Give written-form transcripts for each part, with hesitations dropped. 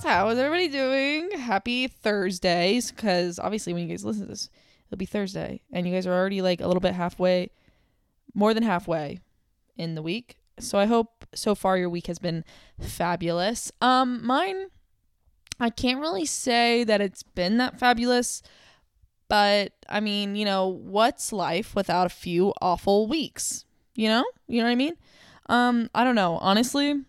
How is everybody doing? Happy Thursdays, because obviously when you guys listen to this, it'll be Thursday, and you guys are already like a little bit halfway, more than halfway in the week. So I hope so far your week has been fabulous. Mine, I can't really say that it's been that fabulous, but I mean, what's life without a few awful weeks? You know what I mean? I don't know. Honestly,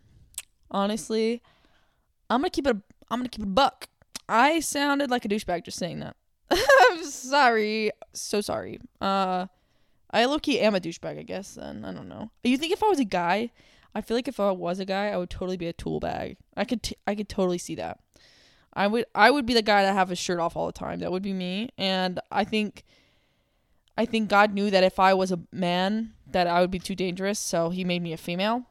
I'm gonna keep it a buck. I sounded like a douchebag just saying that. I'm sorry. So sorry. I low-key am a douchebag, I guess, then. I don't know. You think if I was a guy, I feel like if I was a guy, I would totally be a tool bag. I could totally see that. I would be the guy that have his shirt off all the time. That would be me. And I think God knew that if I was a man, that I would be too dangerous, so he made me a female.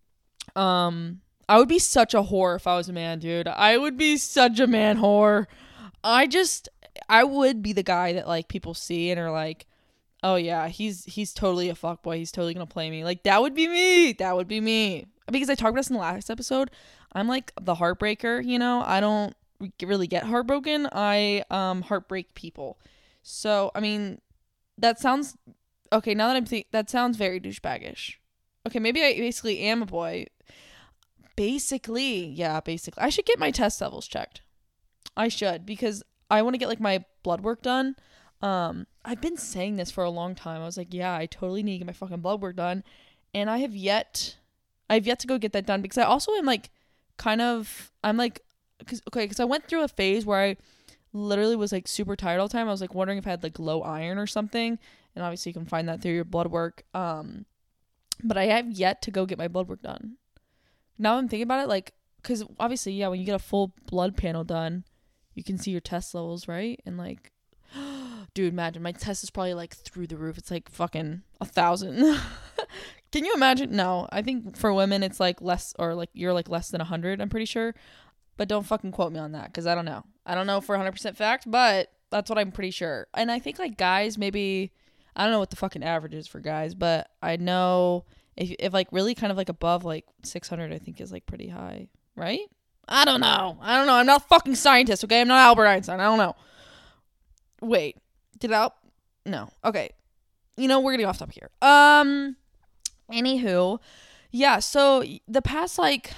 I would be such a whore if I was a man, dude. I would be such a man whore. I would be the guy that like people see and are like, oh yeah, he's totally a fuckboy. He's totally gonna play me. Like that would be me. That would be me. Because I talked about this in the last episode. I'm like the heartbreaker. I don't really get heartbroken. I heartbreak people. So I mean, that sounds okay. Now that I'm thinking, that sounds very douchebaggish. Okay, maybe I basically am a boy. Basically. I should get my test levels checked. I should, because I want to get like my blood work done. I've been saying this for a long time. I was like, yeah, I totally need to get my fucking blood work done. And I have yet to go get that done, because I also am like, because I went through a phase where I literally was like super tired all the time. I was like wondering if I had like low iron or something. And obviously you can find that through your blood work. But I have yet to go get my blood work done. Now I'm thinking about it, like, because obviously, yeah, when you get a full blood panel done, you can see your test levels, right? And like, dude, imagine my test is probably like through the roof. It's like fucking 1,000. Can you imagine? No, I think for women it's like less, or like you're like less than 100. I'm pretty sure, but don't fucking quote me on that, because I don't know. I don't know for 100% fact, but that's what I'm pretty sure. And I think like guys, maybe I don't know what the fucking average is for guys, but I know if like really kind of like above like 600, I think is like pretty high, right? I don't know. I'm not a fucking scientist, okay? I'm not Albert Einstein. I don't know. Wait, no. Okay. We're getting off topic here. Anywho, yeah, so the past week,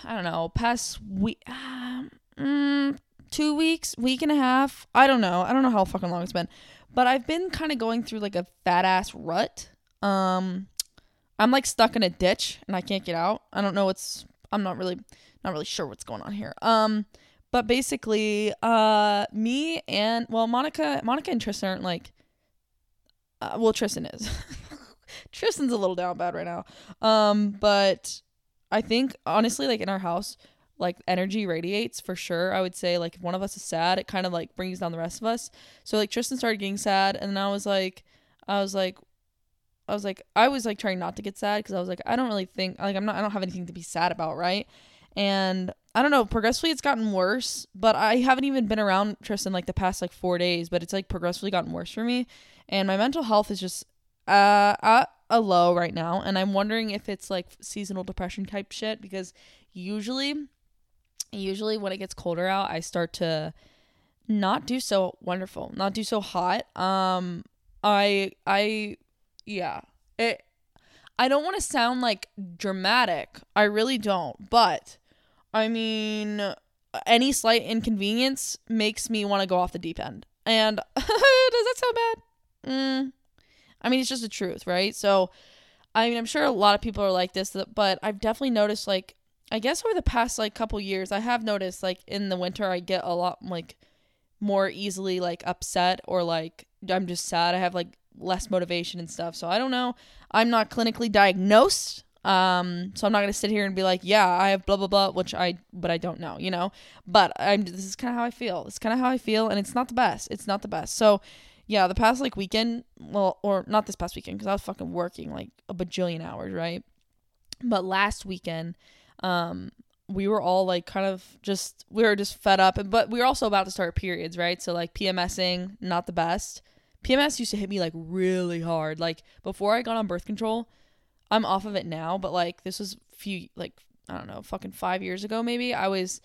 2 weeks, week and a half, I don't know how fucking long it's been, but I've been kind of going through like a fat ass rut. I'm like stuck in a ditch and I can't get out. I'm not really sure what's going on here. But basically, me and Monica and Tristan aren't like, Tristan is. Tristan's a little down bad right now. But I think honestly, like in our house, like energy radiates for sure. I would say like if one of us is sad, it kind of like brings down the rest of us. So like Tristan started getting sad, and then I was trying not to get sad, because I was like, I don't really think like I don't have anything to be sad about, right? And I don't know, progressively it's gotten worse, but I haven't even been around Tristan like the past like 4 days, but it's like progressively gotten worse for me, and my mental health is just at a low right now, and I'm wondering if it's like seasonal depression type shit, because usually when it gets colder out, I start to not do so wonderful, not do so hot. Yeah, I don't want to sound like dramatic. I really don't. But I mean, any slight inconvenience makes me want to go off the deep end. And does that sound bad? I mean, it's just the truth, right? So, I mean, I'm sure a lot of people are like this, but I've definitely noticed, like, I guess over the past like couple years, I have noticed like in the winter, I get a lot like more easily like upset, or like I'm just sad. I have like less motivation and stuff. So I don't know. I'm not clinically diagnosed. So I'm not going to sit here and be like, yeah, I have blah, blah, blah, but I don't know, but this is kind of how I feel. It's kind of how I feel. And it's not the best. So yeah, the past like weekend, well, or not this past weekend, cause I was fucking working like a bajillion hours. Right. But last weekend, we were all like we were just fed up, but we were also about to start periods. Right. So like PMSing, not the best. PMS used to hit me like really hard. Like before I got on birth control, I'm off of it now, but like this was fucking 5 years ago maybe. I was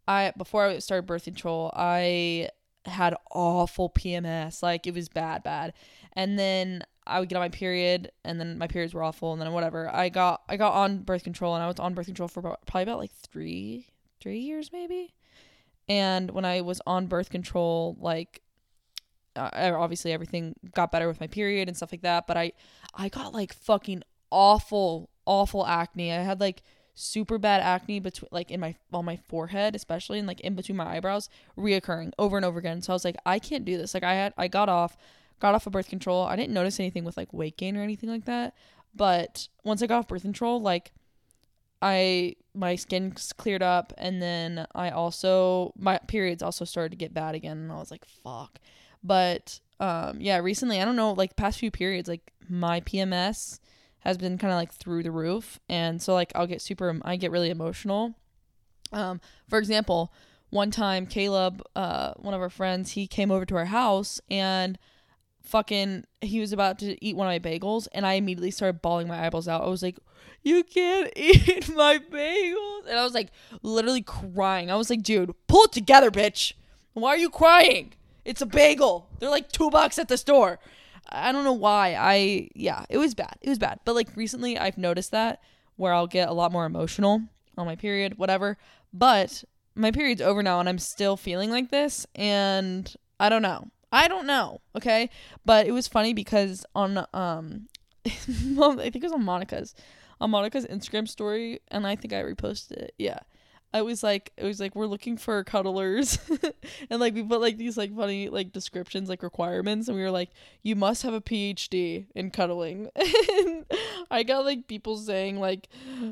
before I started birth control, I had awful PMS. Like, it was bad. And then I would get on my period, and then my periods were awful, and then whatever. I got on birth control, and I was on birth control for probably about like 3 years maybe. And when I was on birth control, like, obviously everything got better with my period and stuff like that, but I got like fucking awful acne. I had like super bad acne between, like, on my forehead especially, and like in between my eyebrows, reoccurring over and over again. So I was like, I can't do this. Like, I got off of birth control. I didn't notice anything with like weight gain or anything like that, but once I got off birth control, like, my skin cleared up, and then my periods also started to get bad again, and I was like, fuck. But yeah, recently, I don't know, like, past few periods, like, my PMS has been kind of like through the roof, and so like I get really emotional. For example, one time Caleb, one of our friends, he came over to our house, and he was about to eat one of my bagels, and I immediately started bawling my eyeballs out. I was like, you can't eat my bagels. And I was like literally crying. I was like, dude, pull it together, bitch. Why are you crying? It's a bagel. They're like $2 at the store. I don't know why. It was bad. But like recently I've noticed that, where I'll get a lot more emotional on my period, whatever. But my period's over now, and I'm still feeling like this, and I don't know. Okay. But it was funny because on, I think it was on Monica's Instagram story, and I think I reposted it. Yeah. It was like, we're looking for cuddlers. And like, we put like these like funny like descriptions, like requirements. And we were like, you must have a PhD in cuddling. And I got like people saying like,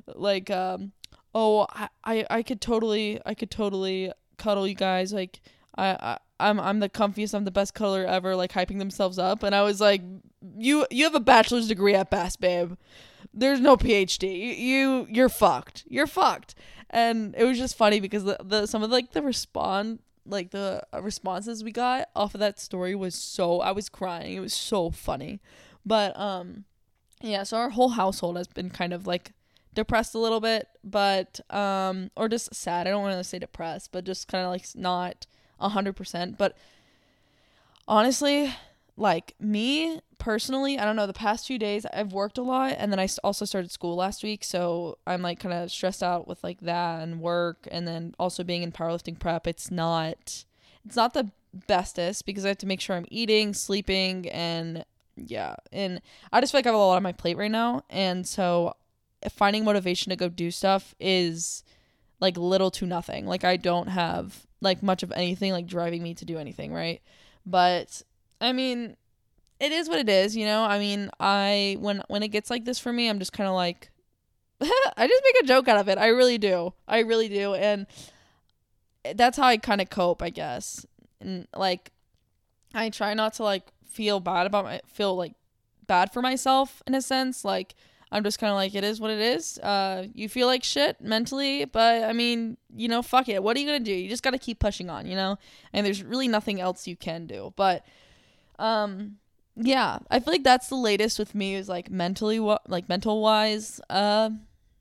oh, I could totally cuddle you guys. Like, I'm the comfiest, I'm the best cuddler ever, like hyping themselves up. And I was like, you have a bachelor's degree at best, babe. There's no PhD. You're fucked. And it was just funny because the some of like the responses we got off of that story was I was crying. It was so funny. But yeah, so our whole household has been kind of like depressed a little bit, but or just sad. I don't want to say depressed, but just kind of like not 100%. But honestly, like, me personally, I don't know, the past few days I've worked a lot, and then I also started school last week, so I'm like kind of stressed out with like that and work, and then also being in powerlifting prep. It's not the bestest because I have to make sure I'm eating, sleeping, and yeah, and I just feel like I have a lot on my plate right now, and so finding motivation to go do stuff is like little to nothing. Like, I don't have like much of anything like driving me to do anything, right? But I mean, it is what it is, you know? I mean, when it gets like this for me, I'm just kind of like, I just make a joke out of it. I really do. And that's how I kind of cope, I guess. And like, I try not to like feel like bad for myself in a sense. Like, I'm just kind of like, it is what it is. You feel like shit mentally, but I mean, you know, fuck it. What are you going to do? You just got to keep pushing on, you know? And there's really nothing else you can do. But yeah, I feel like that's the latest with me, is like mental wise, not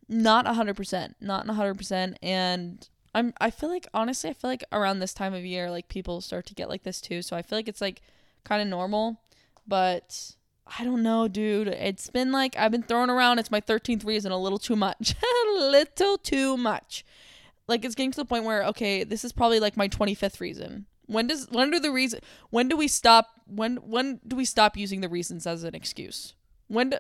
100%. And I feel like, honestly, around this time of year, like, people start to get like this too. So I feel like it's like kind of normal, but I don't know, dude. It's been like, I've been throwing around, it's my 13th reason, a little too much. Like, it's getting to the point where, okay, this is probably like my 25th reason. When do we stop using the reasons as an excuse? When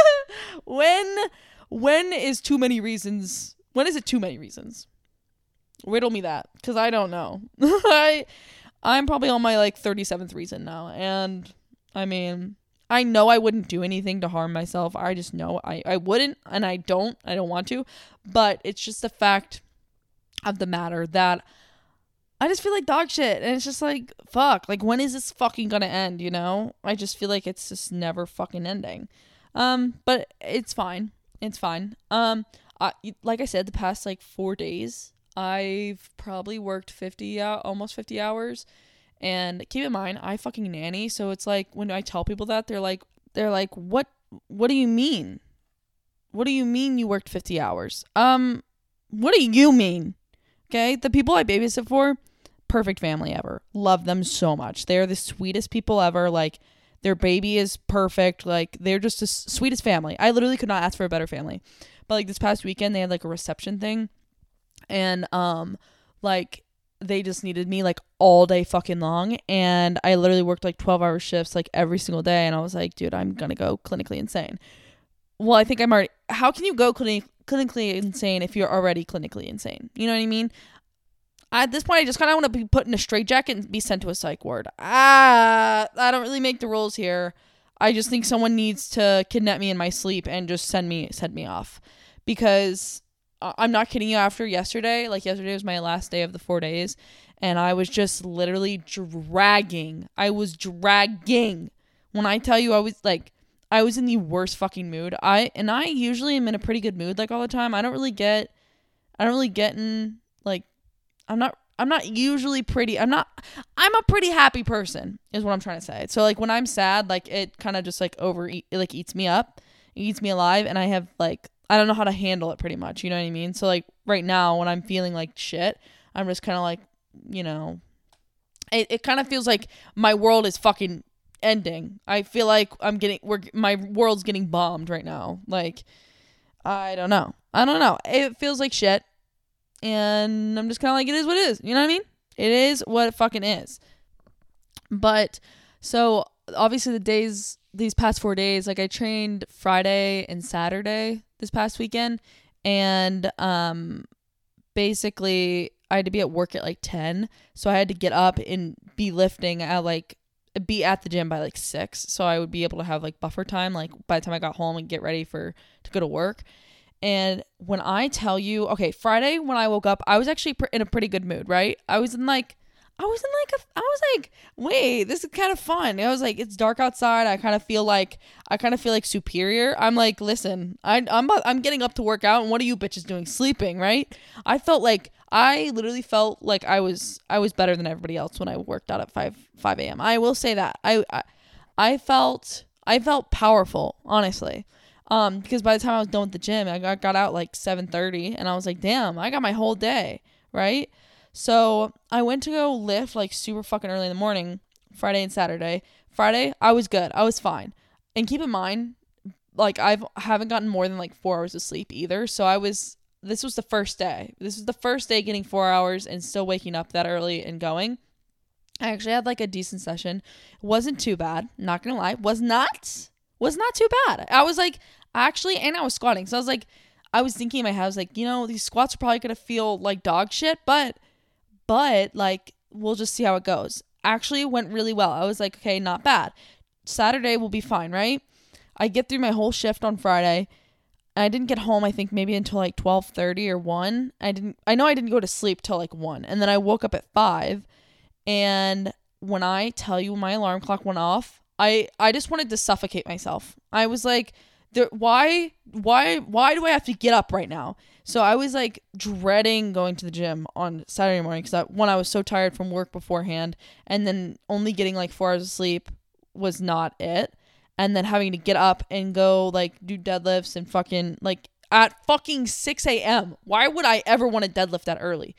is too many reasons? When is it too many reasons? Riddle me that, because I don't know. I'm probably on my like 37th reason now, and I mean, I know I wouldn't do anything to harm myself. I just know I wouldn't, and I don't want to, but it's just the fact of the matter that I just feel like dog shit, and it's just like, fuck, like, when is this fucking gonna end, you know? I just feel like it's just never fucking ending. But it's fine. Like I said, the past like 4 days, I've probably worked almost 50 hours, and keep in mind, I fucking nanny, so it's like, when I tell people that, they're like, what do you mean? What do you mean you worked 50 hours? What do you mean? Okay, the people I babysit for, perfect family ever. Love them so much. They're the sweetest people ever. Like, their baby is perfect. Like, they're just the sweetest family. I literally could not ask for a better family. But like this past weekend, they had like a reception thing, and like they just needed me like all day fucking long, and I literally worked like 12-hour shifts like every single day, and I was like, dude, I'm gonna go clinically insane. Well, I think I'm already. How can you go clinically insane if you're already clinically insane? You know what I mean? At this point, I just kind of want to be put in a straitjacket and be sent to a psych ward. I don't really make the rules here. I just think someone needs to kidnap me in my sleep and just send me off, because I'm not kidding you. After yesterday, like yesterday was my last day of the 4 days, and I was just literally dragging. I was dragging. When I tell you, I was in the worst fucking mood. I usually am in a pretty good mood like all the time. I don't really get in like, I'm not usually pretty. I'm a pretty happy person is what I'm trying to say. So like when I'm sad, like it kind of just like eats me up, it eats me alive, and I have like, I don't know how to handle it pretty much. You know what I mean? So like right now when I'm feeling like shit, I'm just kind of like, you know, it kind of feels like my world is fucking ending. I feel like my world's getting bombed right now. Like, I don't know. It feels like shit. And I'm just kind of like, it is what it is. You know what I mean? It is what it fucking is. But so obviously these past 4 days, like I trained Friday and Saturday this past weekend, and basically I had to be at work at like 10, so I had to get up and be lifting at be at the gym by like 6, so I would be able to have like buffer time like by the time I got home and get ready to go to work. And when I tell you, okay, Friday when I woke up, I was actually in a pretty good mood, right? I was like, wait, this is kind of fun. I was like, it's dark outside. I kind of feel like superior. I'm like, listen, I'm getting up to work out, and what are you bitches doing? Sleeping, right? I literally felt like I was better than everybody else when I worked out at 5 a.m. I will say that. I felt powerful, honestly. Because by the time I was done with the gym, I got out like 7:30, and I was like, damn, I got my whole day, right? So I went to go lift like super fucking early in the morning, Friday and Saturday. Friday, I was good. I was fine. And keep in mind, like I haven't gotten more than like 4 hours of sleep either. So this was the first day. This was the first day getting 4 hours and still waking up that early and going. I actually had like a decent session. It wasn't too bad. Not gonna lie. Was not too bad. I was like, actually, and I was squatting. So I was thinking in my head, I was like, you know, these squats are probably going to feel like dog shit, but like, we'll just see how it goes. Actually, it went really well. I was like, okay, not bad. Saturday will be fine, right? I get through my whole shift on Friday. I didn't get home, I think maybe until like 12:30 or 1. I know I didn't go to sleep till like 1. And then I woke up at 5. And when I tell you my alarm clock went off, I just wanted to suffocate myself. I was like, why do I have to get up right now? So I was like dreading going to the gym on Saturday morning, because I was so tired from work beforehand, and then only getting like 4 hours of sleep was not it. And then having to get up and go like do deadlifts and fucking like at fucking 6 a.m. Why would I ever want to deadlift that early?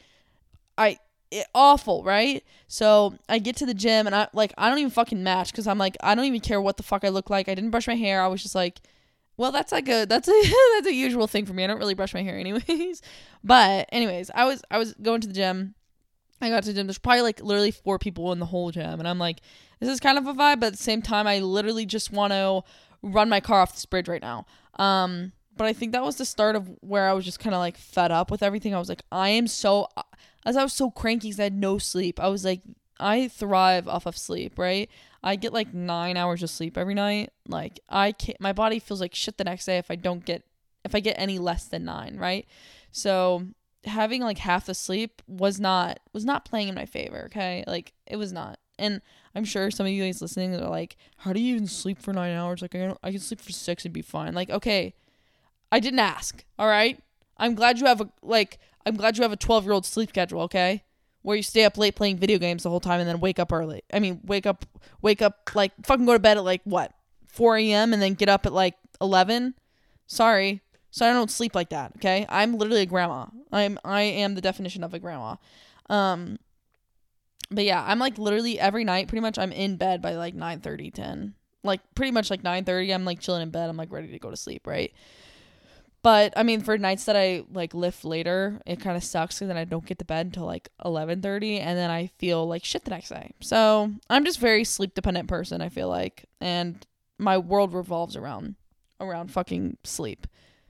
Awful, right? So I get to the gym, and I don't even fucking match, because I'm like, I don't even care what the fuck I look like. I didn't brush my hair. I was just like, well, that's a that's a usual thing for me. I don't really brush my hair anyways. But anyways, I was going to the gym. I got to the gym. There's probably like literally 4 people in the whole gym, and I'm like, this is kind of a vibe, but at the same time, I literally just want to run my car off this bridge right now. But I think that was the start of where I was just kind of like fed up with everything. I was like, I was so cranky because I had no sleep. I was like, I thrive off of sleep, right? I get like 9 hours of sleep every night. Like my body feels like shit the next day if I get any less than 9, right? So having like half the sleep was not playing in my favor, okay? Like it was not. And I'm sure some of you guys listening are like, how do you even sleep for 9 hours? Like I can sleep for 6 and be fine. Like, okay, I didn't ask, all right? I'm glad you have a 12-year-old sleep schedule, okay? Where you stay up late playing video games the whole time and then wake up early. I mean, wake up, like, fucking go to bed at, like, what, 4 a.m. and then get up at, like, 11? Sorry. So I don't sleep like that, okay? I'm literally a grandma. I am the definition of a grandma. But yeah, I'm like literally every night pretty much I'm in bed by like 9:30, 10. Like pretty much like 9:30 I'm like chilling in bed. I'm like ready to go to sleep, right? But I mean, for nights that I like lift later, it kind of sucks because then I don't get to bed until like 11:30, and then I feel like shit the next day. So I'm just very sleep dependent person, I feel like, and my world revolves around fucking sleep.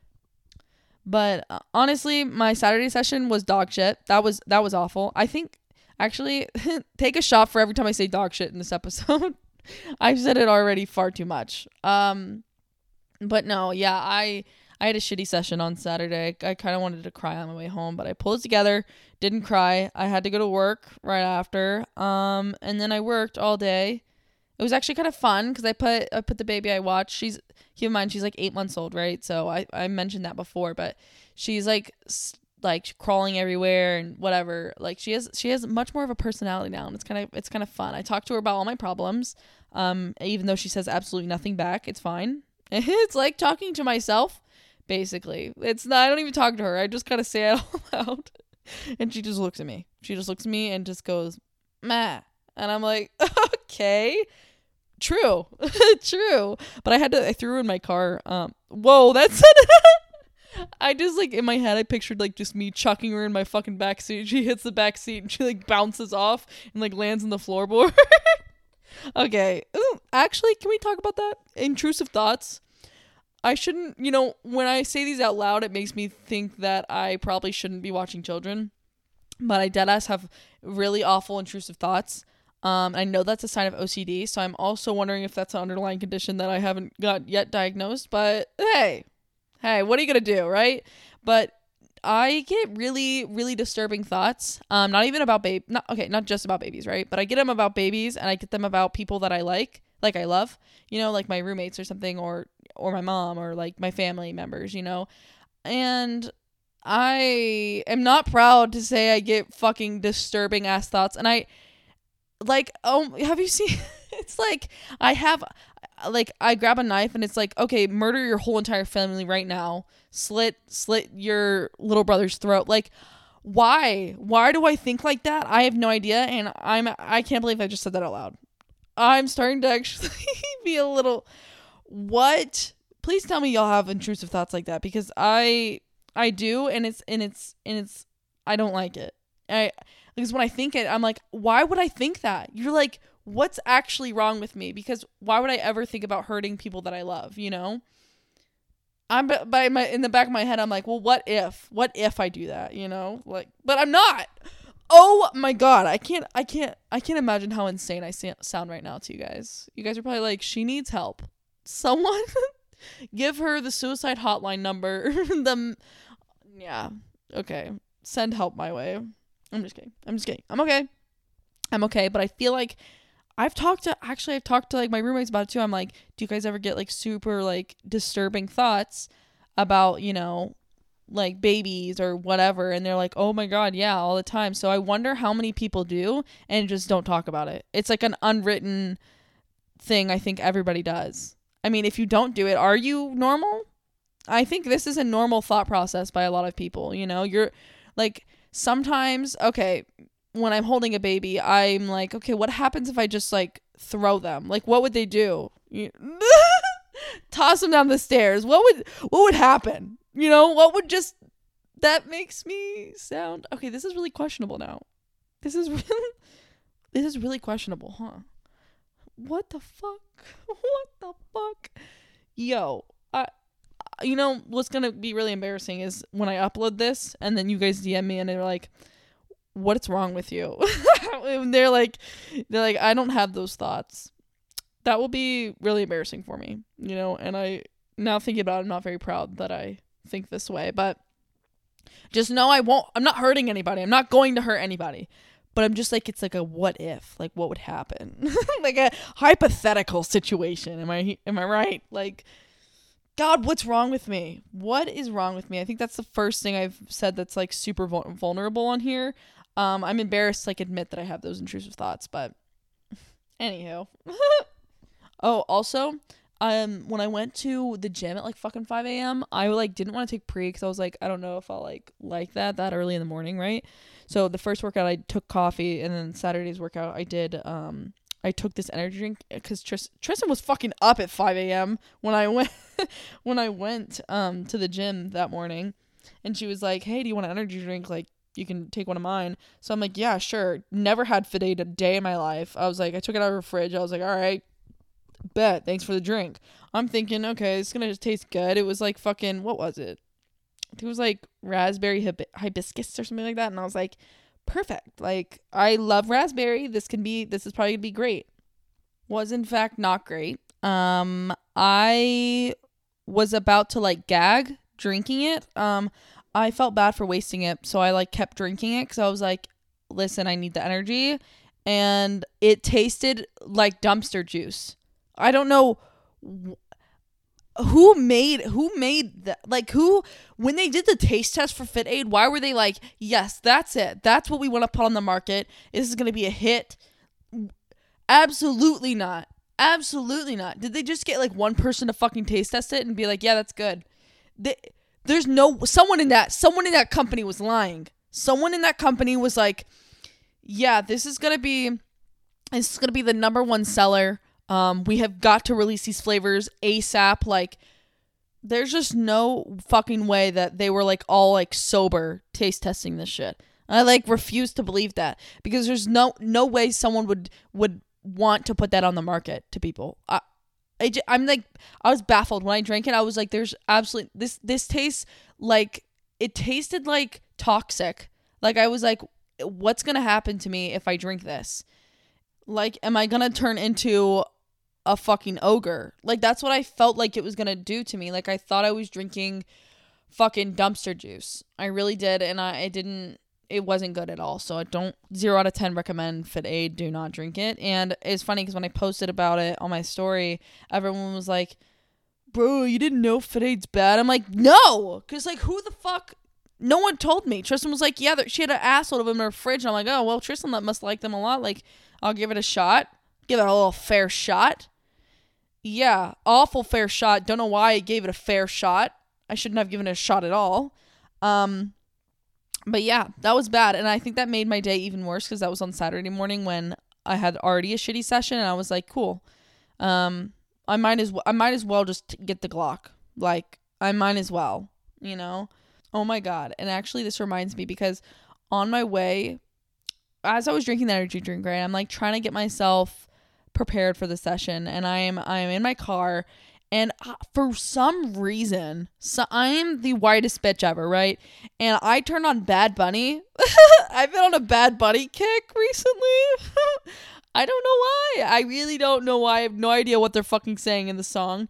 But honestly, my Saturday session was dog shit. That was awful. I think actually take a shot for every time I say dog shit in this episode. I've said it already far too much. But no, yeah, I had a shitty session on Saturday. I kind of wanted to cry on my way home, but I pulled it together, didn't cry. I had to go to work right after. And then I worked all day. It was actually kind of fun because I put the baby I watched. Keep in mind she's like 8 months old, right? So I mentioned that before, but she's like crawling everywhere and whatever. Like she has much more of a personality now, and it's kind of fun. I talked to her about all my problems. Even though she says absolutely nothing back, it's fine. It's like talking to myself. Basically, it's not. I don't even talk to her. I just kind of say it all out, and she just looks at me. She just looks at me and just goes, "Meh," and I'm like, "Okay, true, true." But I threw her in my car. Whoa, that's. I just like in my head, I pictured like just me chucking her in my fucking backseat. She hits the backseat and she like bounces off and like lands on the floorboard. Okay, actually, can we talk about that? Intrusive thoughts. I shouldn't, when I say these out loud, it makes me think that I probably shouldn't be watching children. But I deadass have really awful intrusive thoughts. I know that's a sign of OCD, so I'm also wondering if that's an underlying condition that I haven't got yet diagnosed. But hey, what are you gonna do, right? But I get really, really disturbing thoughts. Not even about not just about babies, right? But I get them about babies, and I get them about people that I like I love, like my roommates or something, or my mom, or like my family members, and I am not proud to say I get fucking disturbing ass thoughts. And I like, have you seen, it's like, I grab a knife and it's like, okay, murder your whole entire family right now. Slit your little brother's throat. Like, why do I think like that? I have no idea. And I can't believe I just said that out loud. I'm starting to actually be a little, what? Please tell me y'all have intrusive thoughts like that, because I do, and it's I don't like it. Because when I think it, I'm like, why would I think that? You're like, what's actually wrong with me? Because why would I ever think about hurting people that I love, I'm in the back of my head, I'm like, well, what if I do that, like, but I'm not. Oh my God, I can't imagine how insane I sound right now to you guys. You guys are probably like, she needs help. Someone give her the suicide hotline number. Yeah, okay. Send help my way. I'm just kidding. I'm okay, but I feel like I've talked to like my roommates about it too. I'm like, do you guys ever get like super like disturbing thoughts about, like babies or whatever? And they're like, oh my God, yeah, all the time. So I wonder how many people do and just don't talk about it. It's like an unwritten thing I think everybody does. I mean, if you don't do it, are you normal? I think this is a normal thought process by a lot of people, you're like, sometimes, okay, when I'm holding a baby, I'm like, okay, what happens if I just like throw them? Like, what would they do? Toss them down the stairs. What would happen? What would just, that makes me sound, okay, this is really questionable now. This is really questionable, huh? What the fuck? Yo, what's gonna be really embarrassing is when I upload this and then you guys DM me and they're like, what's wrong with you? And they're like, I don't have those thoughts. That will be really embarrassing for me, and I, now thinking about it, I'm not very proud that I think this way, but just know I'm not hurting anybody. I'm not going to hurt anybody. But I'm just like, it's like a what if, like what would happen? Like a hypothetical situation. Am I right? Like, God, what's wrong with me? What is wrong with me? I think that's the first thing I've said that's like super vulnerable on here. I'm embarrassed to like admit that I have those intrusive thoughts, but anywho. Oh, also, when I went to the gym at like fucking 5 a.m., I like didn't want to take pre because I was like, I don't know if I'll like that early in the morning, right? So the first workout I took coffee, and then Saturday's workout I did I took this energy drink because Tristan was fucking up at 5 a.m. when I went to the gym that morning, and she was like, hey, do you want an energy drink? Like, you can take one of mine. So I'm like, yeah, sure. Never had Fit Aid a day in my life. I was like, I took it out of her fridge. I was like, all right, bet, thanks for the drink. I'm thinking, okay, it's gonna just taste good. It was like fucking, what was it? I think it was like raspberry hibiscus or something like that. And I was like, perfect. Like, I love raspberry. This is probably gonna be great. Was in fact not great. I was about to like gag drinking it. I felt bad for wasting it, so I like kept drinking it because I was like, listen, I need the energy. And it tasted like dumpster juice. I don't know who made that, like, who, when they did the taste test for Fit Aid, why were they like, yes, that's it, that's what we want to put on the market, this is going to be a hit? Absolutely not. Did they just get like one person to fucking taste test it and be like, yeah, that's good? There's someone in that company was lying. Someone in that company was like, yeah, this is gonna be the number one seller. We have got to release these flavors ASAP. Like, there's just no fucking way that they were like all like sober taste testing this shit. I like refuse to believe that, because there's no way someone would want to put that on the market to people. I'm like, I was baffled when I drank it. I was like, there's absolutely, this tastes like, it tasted like toxic. Like, I was like, what's gonna happen to me if I drink this? Like, am I gonna turn into a fucking ogre? Like, that's what I felt like it was gonna do to me. Like, I thought I was drinking fucking dumpster juice. I really did, and it wasn't good at all. So I don't 0 out of 10 recommend Fit Aid. Do not drink it. And it's funny because when I posted about it on my story, everyone was like, bro, you didn't know Fit Aid's bad? I'm like, no, because like, who the fuck? No one told me. Tristan was like, yeah, she had an assload of them in her fridge. And I'm like, oh, well, Tristan must like them a lot. Like, I'll give it a shot. Give it a little fair shot. Yeah, awful fair shot. Don't know why I gave it a fair shot. I shouldn't have given it a shot at all. But yeah, that was bad. And I think that made my day even worse because that was on Saturday morning when I had already a shitty session. And I was like, cool. I might as well just get the Glock. Like, I might as well, you know? Oh my God. And actually, this reminds me, because on my way, as I was drinking the energy drink, right, I'm like trying to get myself prepared for the session. And I'm in my car. And for some reason, I am the whitest bitch ever, right? And I turned on Bad Bunny. I've been on a Bad Bunny kick recently. I don't know why. I really don't know why. I have no idea what they're fucking saying in the song.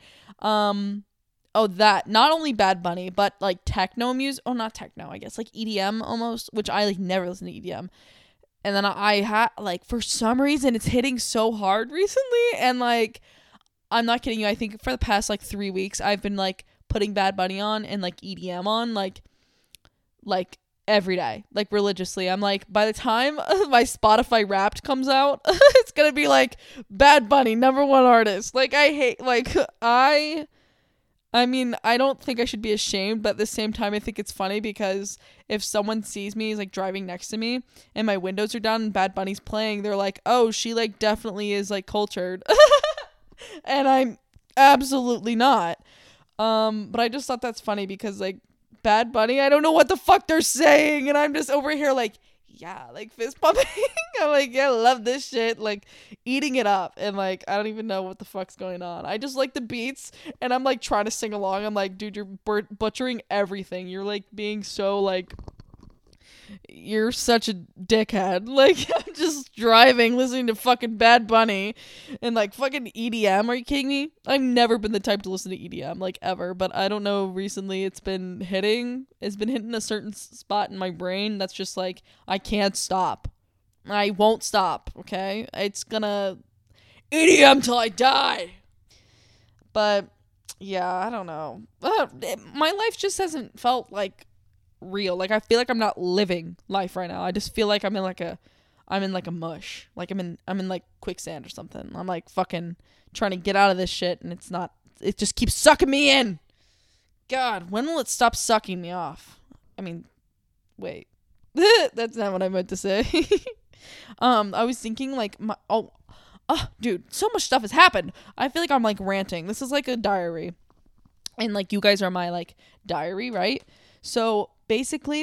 That, not only Bad Bunny, but like techno music. Oh, not techno, I guess. Like EDM almost, which I like never listen to EDM. And then I had, like, for some reason, it's hitting so hard recently. And like, I'm not kidding you. I think for the past like 3 weeks, I've been like putting Bad Bunny on and like EDM on like every day, like religiously. I'm like, by the time my Spotify Wrapped comes out, it's gonna be like Bad Bunny, number one artist. Like, I hate, like, I mean, I don't think I should be ashamed, but at the same time, I think it's funny because if someone sees me like driving next to me and my windows are down and Bad Bunny's playing, they're like, oh, she like definitely is like cultured. And I'm absolutely not. But I just thought that's funny because like Bad Bunny, I don't know what the fuck they're saying, and I'm just over here like, yeah, like fist pumping. I'm like, yeah, I love this shit, like eating it up, and like I don't even know what the fuck's going on. I just like the beats, and I'm like trying to sing along. I'm like, dude, you're butchering everything. You're like being so like, you're such a dickhead. Like, I'm just driving, listening to fucking Bad Bunny and like fucking EDM. Are you kidding me? I've never been the type to listen to EDM, like, ever, but I don't know, recently it's been hitting a certain spot in my brain that's just like, I can't stop. I won't stop, okay? It's gonna EDM till I die. But yeah, I don't know. My life just hasn't felt like real. Like, I feel like I'm not living life right now. I just feel like I'm in like a mush. Like I'm in like quicksand or something. I'm like fucking trying to get out of this shit, and it's not it just keeps sucking me in. God, when will it stop sucking me off? I mean, wait. That's not what I meant to say. I was thinking like dude, so much stuff has happened. I feel like I'm like ranting. This is like a diary. And like you guys are my like diary, right? So basically,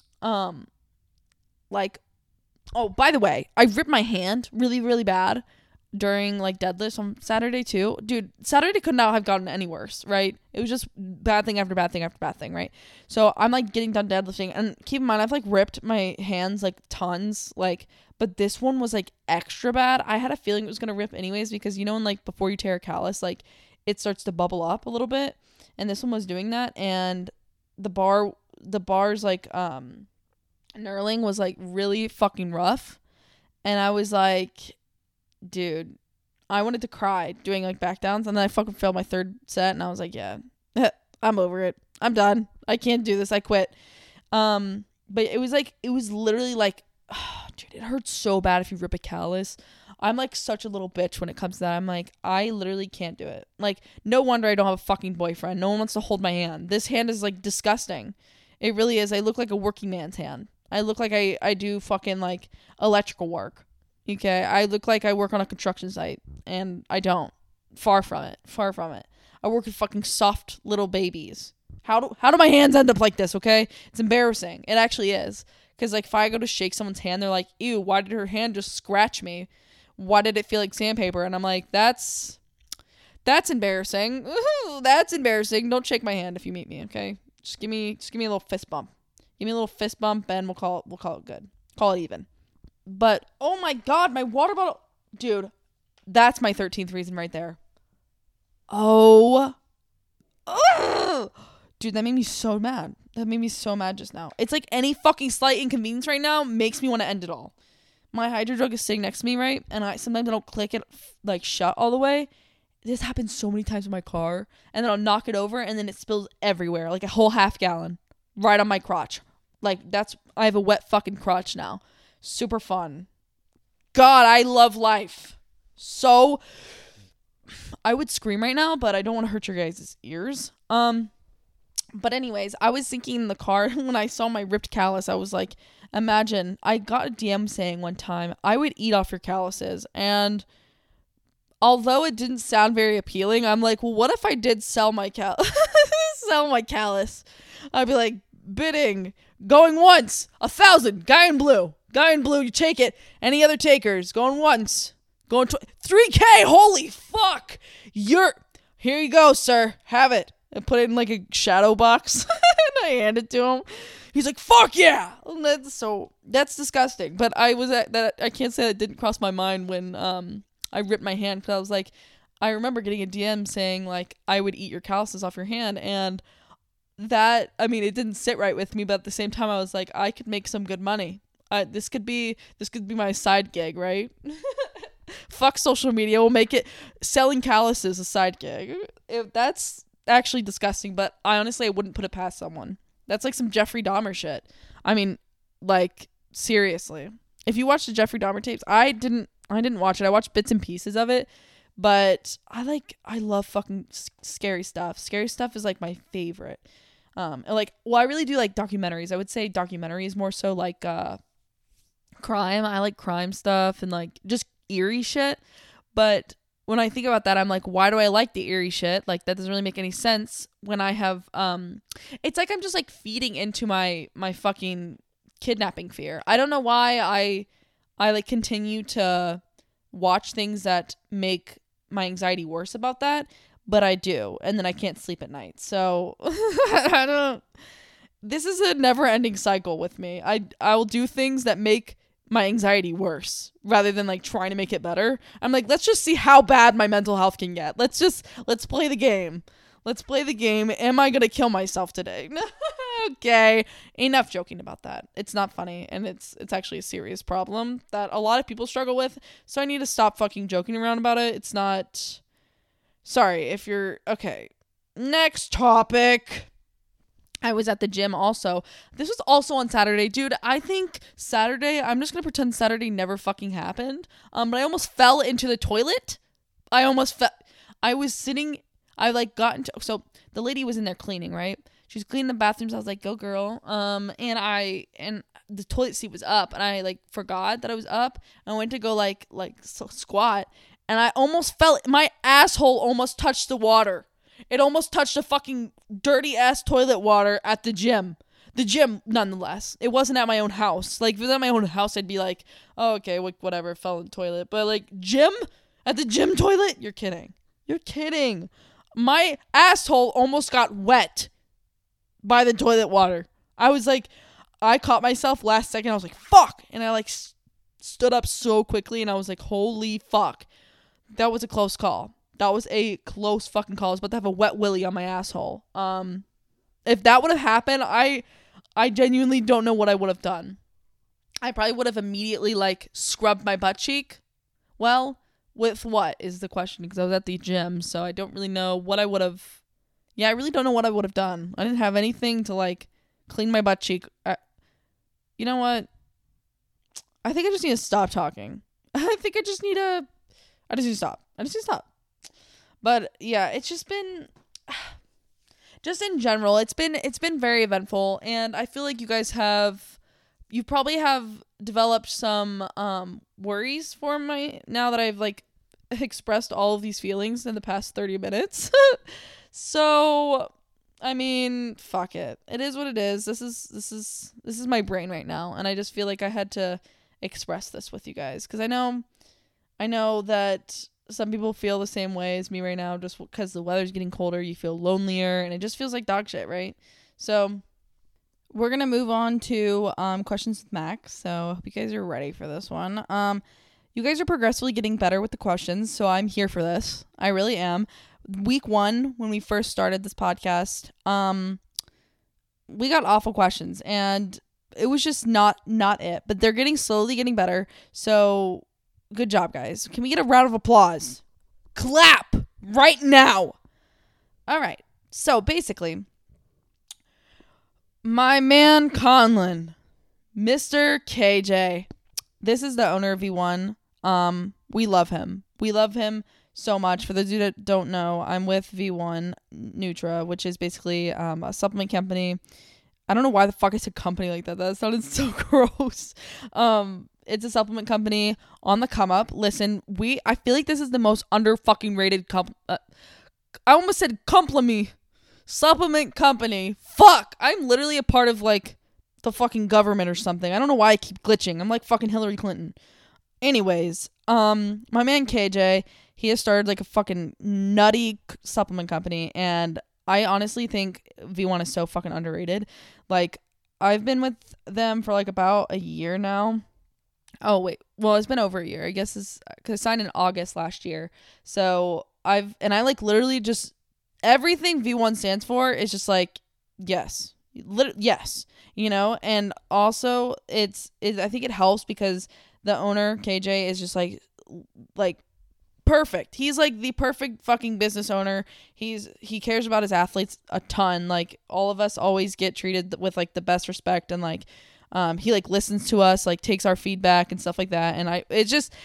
like, oh, by the way, I ripped my hand really, really bad during like deadlifts on Saturday too. Dude, Saturday could not have gotten any worse, right? It was just bad thing after bad thing after bad thing, right? So I'm like getting done deadlifting, and keep in mind I've like ripped my hands like tons, like, but this one was like extra bad. I had a feeling it was gonna rip anyways, because you know when like before you tear a callus, like it starts to bubble up a little bit, and this one was doing that, and the bar's like knurling was like really fucking rough, and I was like, dude, I wanted to cry doing like back downs, and then I fucking failed my third set, and I was like, yeah, I'm over it. I'm done. I can't do this. I quit. But it was literally like, oh, dude, it hurts so bad if you rip a callus. I'm like such a little bitch when it comes to that. I'm like, I literally can't do it. Like, no wonder I don't have a fucking boyfriend. No one wants to hold my hand. This hand is like disgusting. It really is. I look like a working man's hand. I look like I do fucking like electrical work. Okay, I look like I work on a construction site, and I don't. Far from it. Far from it. I work with fucking soft little babies. How do my hands end up like this, okay? It's embarrassing. It actually is. Because, like, if I go to shake someone's hand, they're like, ew, why did her hand just scratch me? Why did it feel like sandpaper? And I'm like, that's embarrassing. Ooh, that's embarrassing. Don't shake my hand if you meet me, okay? Just give me a little fist bump. Give me a little fist bump, and we'll call it good. Call it even. But, oh my God, my water bottle. Dude, that's my 13th reason right there. Oh. Ugh. Dude, that made me so mad. That made me so mad just now. It's like any fucking slight inconvenience right now makes me want to end it all. My hydro drug is sitting next to me, right? And sometimes I don't click it like shut all the way. This happens so many times with my car. And then I'll knock it over, and then it spills everywhere. Like a whole half gallon. Right on my crotch. Like, I have a wet fucking crotch now. Super fun. God, I love life. So, I would scream right now, but I don't want to hurt your guys' ears. But anyways, I was thinking in the car when I saw my ripped callus, I was like, imagine, I got a DM saying one time, I would eat off your calluses. And although it didn't sound very appealing, I'm like, well, what if I did sell my sell my callus? I'd be like, bidding, going once, 1,000, guy in blue, you take it. Any other takers? Going once, going 3K, holy fuck. Here you go, sir, have it. I put it in like a shadow box and I hand it to him. He's like, fuck yeah. That's disgusting. But I can't say that didn't cross my mind when I ripped my hand, because I was like, I remember getting a DM saying like, I would eat your calluses off your hand, and that, I mean, it didn't sit right with me, but at the same time I was like, I could make some good money. This could be my side gig, right? Fuck social media, we'll make it selling calluses a side gig. That's actually disgusting, but I wouldn't put it past someone. That's like some Jeffrey Dahmer shit. I mean, like, seriously. If you watch the Jeffrey Dahmer tapes, I didn't watch it. I watched bits and pieces of it, but I love fucking scary stuff. Scary stuff is like my favorite. I really do like documentaries. I would say documentaries more so like crime. I like crime stuff and like just eerie shit. But when I think about that, I'm like, why do I like the eerie shit? Like, that doesn't really make any sense when I have, it's like I'm just like feeding into my fucking kidnapping fear. I don't know why I like continue to watch things that make my anxiety worse about that, but I do. And then I can't sleep at night. So this is a never ending cycle with me. I will do things that make my anxiety worse rather than like trying to make it better. I'm like, let's just see how bad my mental health can get. Let's play the game. Let's play the game. Am I gonna kill myself today? Okay, enough joking about that. It's not funny, and it's actually a serious problem that a lot of people struggle with. So I need to stop fucking joking around about it. It's not. Sorry if you're okay. Next topic. I was at the gym also. This was also on Saturday. Dude, I think Saturday, I'm just going to pretend Saturday never fucking happened. But I almost fell into the toilet. I was I like got into, so the lady was in there cleaning, right? She's cleaning the bathrooms. I was like, go girl. And the toilet seat was up, and I like forgot that I was up. I went to go squat, and I almost felt, my asshole almost touched the water. It almost touched the fucking dirty ass toilet water at the gym. The gym, nonetheless. It wasn't at my own house. Like, if it was at my own house, I'd be like, oh, okay, whatever, it fell in the toilet. But, like, gym? At the gym toilet? You're kidding. You're kidding. My asshole almost got wet by the toilet water. I was like, I caught myself last second. I was like, fuck. And I, like, stood up so quickly, and I was like, holy fuck. That was a close call. That was a close fucking call. I was about to have a wet willy on my asshole. If that would have happened, I genuinely don't know what I would have done. I probably would have immediately, like, scrubbed my butt cheek. Well, with what is the question? Because I was at the gym, so I don't really know what I would have. Yeah, I really don't know what I would have done. I didn't have anything to, like, clean my butt cheek. You know what? I think I just need to stop talking. I just need to stop. But, yeah, it's just been... Just in general, it's been very eventful, and I feel like you probably have developed some worries for me now that I've like expressed all of these feelings in the past 30 minutes. So, I mean, fuck it. It is what it is. This is my brain right now, and I just feel like I had to express this with you guys because I know that some people feel the same way as me right now, just because the weather's getting colder, you feel lonelier, and it just feels like dog shit, right? So we're going to move on to questions with Max. So I hope you guys are ready for this one. You guys are progressively getting better with the questions, so I'm here for this. I really am. Week 1, when we first started this podcast, we got awful questions, and it was just not it. But they're slowly getting better, so... Good job, guys. Can we get a round of applause? Clap right now. All right. So basically, my man Conlon, Mr. KJ, this is the owner of V1. We love him. We love him so much. For those of you that don't know, I'm with V1 Nutra, which is basically a supplement company. I don't know why the fuck I said company like that. That sounded so gross. It's a supplement company on the come up. Listen, I feel like this is the most under fucking rated I almost said supplement company. Fuck. I'm literally a part of like the fucking government or something. I don't know why I keep glitching. I'm like fucking Hillary Clinton. Anyways, my man KJ, he has started like a fucking nutty supplement company, and I honestly think V1 is so fucking underrated. Like, I've been with them for like about a year now. Oh, wait. Well, it's been over a year. I guess it's because I signed in August last year. So I like literally just everything V1 stands for is just like, yes, yes, you know? And also I think it helps because the owner, KJ, is just like perfect. He's like the perfect fucking business owner. He cares about his athletes a ton. Like, all of us always get treated with like the best respect, and like he like listens to us, like takes our feedback and stuff like that. And it's just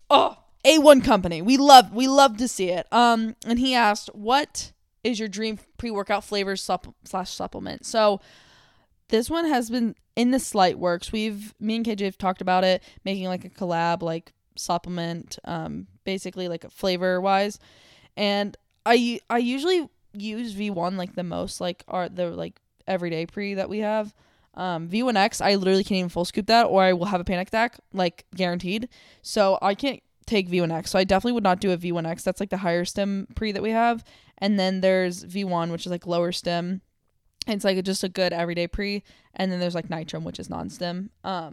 A1 company. We love to see it. And he asked, what is your dream pre-workout flavor supplement? So this one has been in the slight works. Me and KJ have talked about it, making like a collab like supplement, basically like a flavor wise. And I usually use V1 like the most, like the like everyday pre that we have. V1X, I literally can't even full scoop that, or I will have a panic attack, like guaranteed. So I can't take V1X. So I definitely would not do a V1X. That's like the higher stem pre that we have. And then there's V1, which is like lower stem. It's like just a good everyday pre. And then there's like Nitrum, which is non-stem.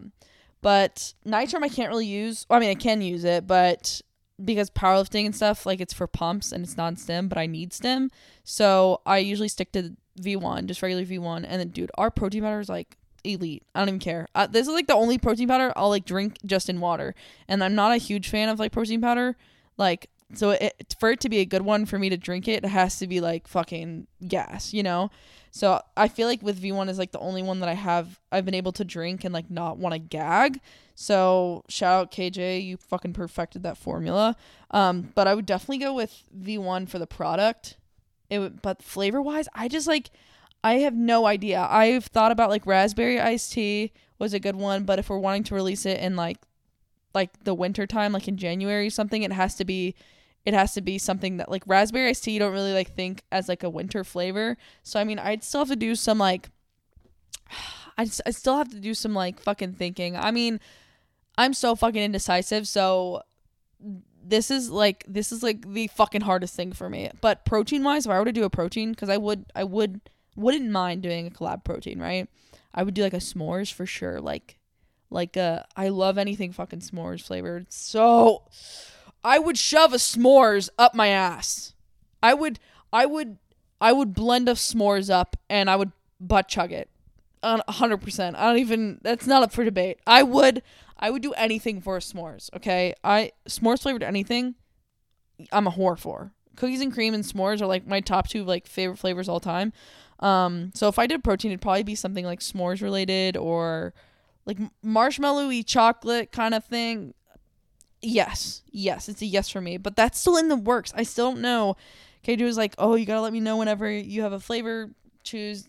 But Nitrum I can't really use. Well, I mean, I can use it, but because powerlifting and stuff, like it's for pumps and it's non-stem, but I need stem. So I usually stick to V1, just regular V1. And then, dude, our protein powder is like elite. I don't even care. This is like the only protein powder I'll like drink just in water. And I'm not a huge fan of like protein powder. Like, so for it to be a good one for me to drink it has to be like fucking gas, you know? So I feel like with V1 is like the only one that I've been able to drink and like not want to gag. So shout out KJ, you fucking perfected that formula. But I would definitely go with V1 for the product. But flavor wise, I just like, I have no idea. I've thought about like raspberry iced tea was a good one, but if we're wanting to release it in like the winter time, like in January or something, it has to be something that like raspberry iced tea you don't really like think as like a winter flavor. So I mean, I'd still have to do some like I still have to do some like fucking thinking. I mean, I'm so fucking indecisive, so this is like the fucking hardest thing for me. But protein wise, if I were to do a protein, because I wouldn't mind doing a collab protein, right? I would do like a s'mores for sure. I love anything fucking s'mores flavored. So I would shove a s'mores up my ass. I would blend a s'mores up and I would butt chug it. 100%. That's not up for debate. I would do anything for a s'mores, okay? S'mores flavored anything, I'm a whore for. Cookies and cream and s'mores are like my top two like favorite flavors all time. So if I did protein, it'd probably be something like s'mores related or like marshmallowy chocolate kind of thing. Yes, it's a yes for me, but that's still in the works. I still don't know. KJ was like, oh, you gotta let me know whenever you have a flavor choose.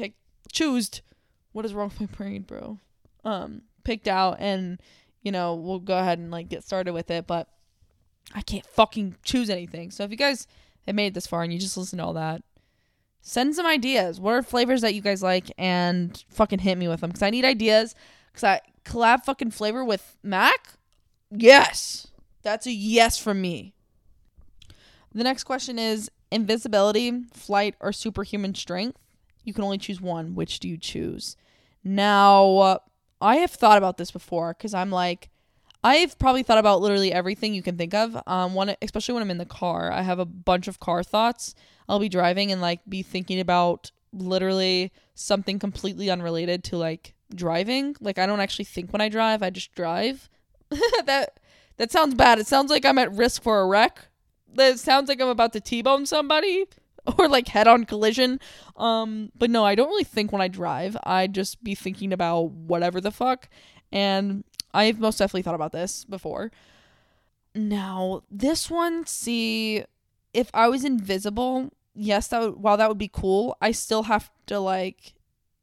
What is wrong with my brain, bro? Picked out, and we'll go ahead and like get started with it, but I can't fucking choose anything. So if you guys have made it this far and you just listen to all that, send some ideas. What are flavors that you guys like, and fucking hit me with them, because I need ideas. Because I collab fucking flavor with Mac. Yes, that's a yes from me. The next question is invisibility, flight, or superhuman strength. You can only choose one. Which do you choose? Now, I have thought about this before, because I've probably thought about literally everything you can think of. Especially when I'm in the car, I have a bunch of car thoughts. I'll be driving and like be thinking about literally something completely unrelated to like driving. Like I don't actually think when I drive, I just drive. That sounds bad. It sounds like I'm at risk for a wreck. That sounds like I'm about to T-bone somebody or like head-on collision. But no, I don't really think when I drive. I just be thinking about whatever the fuck. And I've most definitely thought about this before. Now, this one, see, if I was invisible, yes, while that would be cool, I still have to like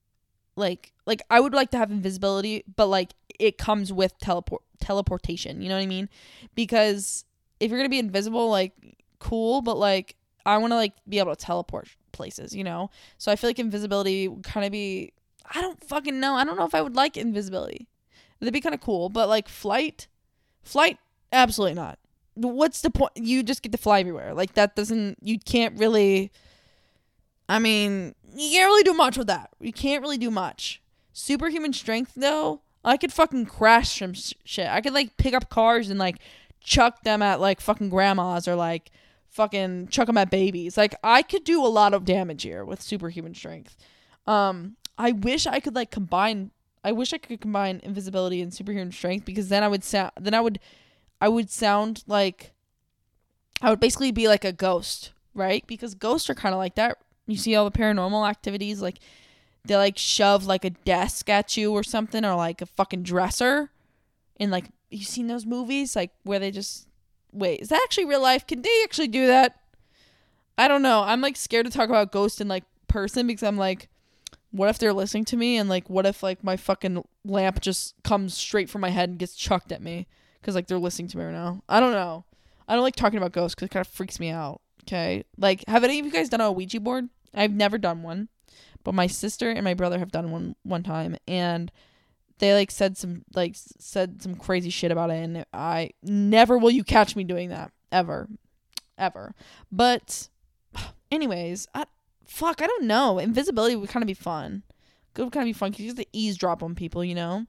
I would like to have invisibility, but like it comes with teleportation, you know what I mean? Because if you're gonna be invisible, like cool, but like I want to like be able to teleport places, so I feel like invisibility would kind of be, I don't fucking know, I don't know if I would like invisibility. That'd be kind of cool, but like flight, absolutely not. What's the point? You just get to fly everywhere. Like that doesn't, you can't really, I mean, you can't really do much with that. You can't really do much. Superhuman strength, though, I could fucking crash some shit. I could, like, pick up cars and, like, chuck them at, like, fucking grandmas or, like, fucking chuck them at babies. Like, I could do a lot of damage here with superhuman strength. I wish I could, like, combine invisibility and superhuman strength, because then I would sound like, I would basically be like a ghost, right? Because ghosts are kind of like that. You see all the paranormal activities, like they like shove like a desk at you or something, or like a fucking dresser. And like, you seen those movies like where they just, wait, is that actually real life? Can they actually do that? I don't know. I'm like scared to talk about ghosts in like person, because I'm like, what if they're listening to me, and like what if like my fucking lamp just comes straight from my head and gets chucked at me because like they're listening to me right now? I don't know. I don't like talking about ghosts because it kind of freaks me out. Okay, like, have any of you guys done a Ouija board? I've never done one, but my sister and my brother have done one time, and they like said some crazy shit about it, and I never will you catch me doing that ever. But anyways, I don't know. Invisibility would kind of be fun. It would kind of be fun because you get to eavesdrop on people,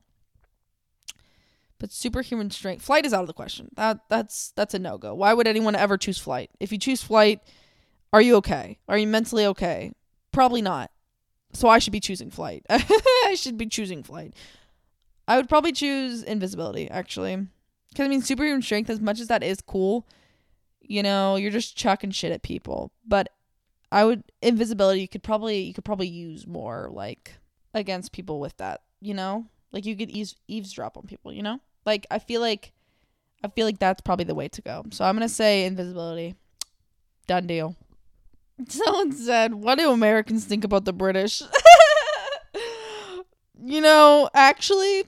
But superhuman strength, flight is out of the question. That's a no-go. Why would anyone ever choose flight? If you choose flight, are you okay? Are you mentally okay? Probably not. So I should be choosing flight. I should be choosing flight. I would probably choose invisibility, actually. Because, I mean, superhuman strength, as much as that is cool, you're just chucking shit at people. But invisibility, you could probably use more, like, against people with that, Like, you could eavesdrop on people, Like, I feel like that's probably the way to go. So I'm going to say invisibility. Done deal. Someone said, what do Americans think about the British? Actually,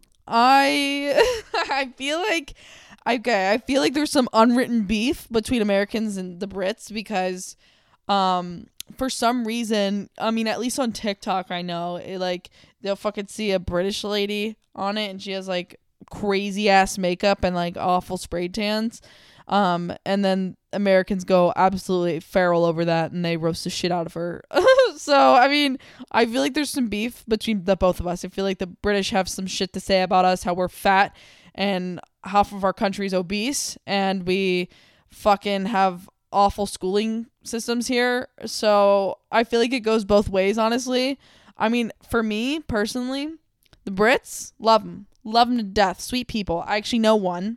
I I feel like I feel like there's some unwritten beef between Americans and the Brits because for some reason, I mean, at least on TikTok, I know they'll fucking see a British lady on it and she has like crazy ass makeup and like awful spray tans. And then Americans go absolutely feral over that and they roast the shit out of her. So, I mean, I feel like there's some beef between the both of us. I feel like the British have some shit to say about us, how we're fat and half of our country's obese and we fucking have awful schooling systems here. So, I feel like it goes both ways, honestly. I mean, for me personally, the Brits, love them. Love them to death. Sweet people. I actually know one.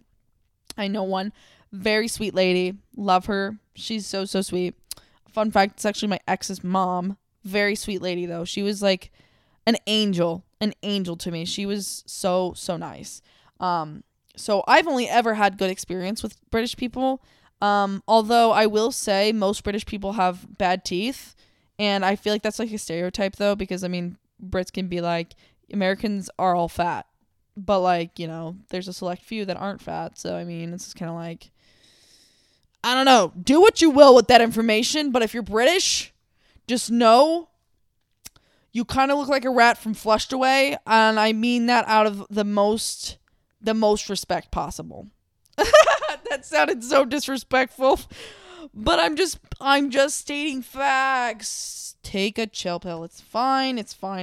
Very sweet lady. Love her. She's so, so sweet. Fun fact, it's actually my ex's mom. Very sweet lady, though. She was like an angel to me. She was so, so nice. So I've only ever had good experience with British people. Although I will say most British people have bad teeth. And I feel like that's like a stereotype, though, because, I mean, Brits can be like, Americans are all fat. But, like, there's a select few that aren't fat. So, I mean, it's just kind of like, I don't know. Do what you will with that information. But if you're British, just know you kind of look like a rat from Flushed Away. And I mean that out of the most respect possible. That sounded so disrespectful. But I'm just stating facts. Take a chill pill. It's fine.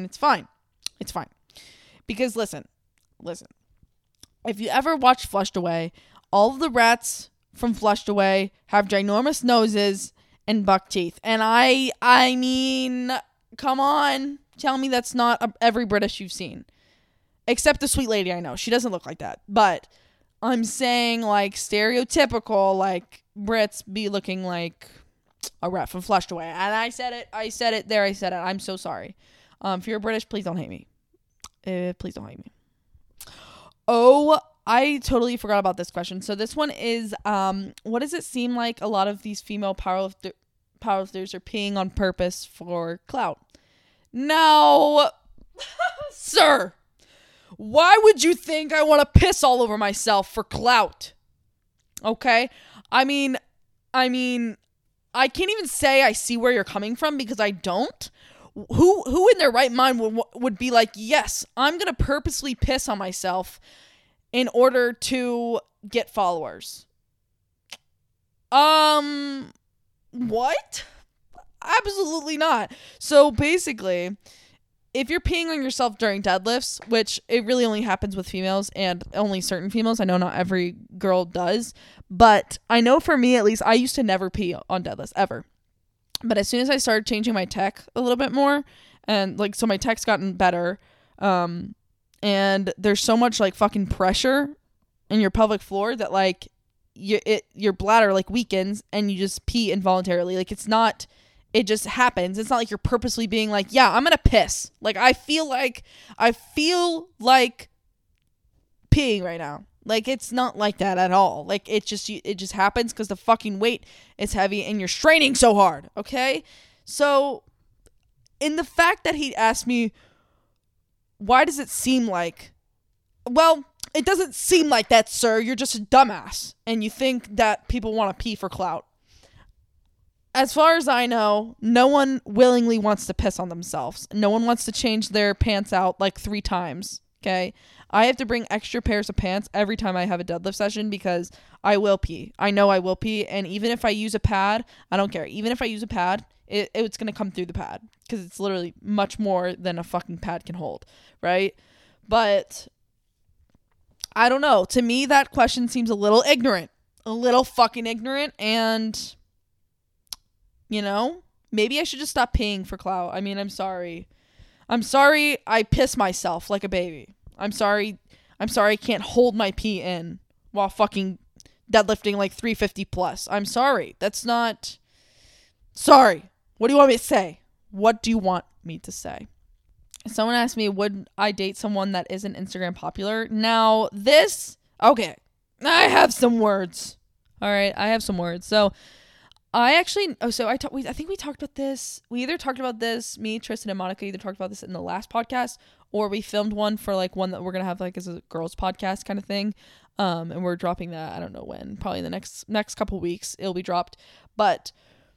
Because listen. If you ever watch Flushed Away, all of the rats from Flushed Away have ginormous noses and buck teeth. And I mean, come on. Tell me that's not every British you've seen. Except the sweet lady I know. She doesn't look like that. But I'm saying, like, stereotypical, like, Brits be looking like a rat from Flushed Away. And I said it. I'm so sorry. If you're British, please don't hate me. Please don't hate me. Oh, I totally forgot about this question. So this one is, what does it seem like a lot of these female powerlifters are peeing on purpose for clout? Now, sir, why would you think I want to piss all over myself for clout? Okay? I mean, I can't even say I see where you're coming from because I don't. Who in their right mind would be like, yes, I'm going to purposely piss on myself in order to get followers? What? Absolutely not. So basically, if you're peeing on yourself during deadlifts, which it really only happens with females and only certain females, I know not every girl does, but I know for me at least, I used to never pee on deadlifts ever. But as soon as I started changing my tech a little bit more, and like, so my tech's gotten better, and there's so much like fucking pressure in your pelvic floor that like your bladder like weakens and you just pee involuntarily. Like, it just happens. It's not like you're purposely being like, yeah, I'm gonna piss. Like, I feel like peeing right now. Like, it's not like that at all. Like, it just happens because the fucking weight is heavy and you're straining so hard, okay? So, in the fact that he asked me, why does it seem like... Well, it doesn't seem like that, sir. You're just a dumbass. And you think that people want to pee for clout. As far as I know, no one willingly wants to piss on themselves. No one wants to change their pants out like 3 times, okay? I have to bring extra pairs of pants every time I have a deadlift session because I will pee. I know I will pee. And even if I use a pad, I don't care. Even if I use a pad, it's going to come through the pad because it's literally much more than a fucking pad can hold, right? But I don't know. To me, that question seems a little ignorant. A little fucking ignorant. And, maybe I should just stop peeing for clout. I mean, I'm sorry. I piss myself like a baby. I'm sorry I can't hold my pee in while fucking deadlifting like 350 plus. I'm sorry. That's not... Sorry. What do you want me to say? What do you want me to say? Someone asked me, would I date someone that isn't Instagram popular? Now, this... Okay. I have some words. All right. I have some words. So, I actually, I think we talked about this. We either talked about this, me, Tristan, and Monica either talked about this in the last podcast, or we filmed one for like one that we're going to have like as a girls podcast kind of thing. And we're dropping that, I don't know when, probably in the next couple weeks it'll be dropped. But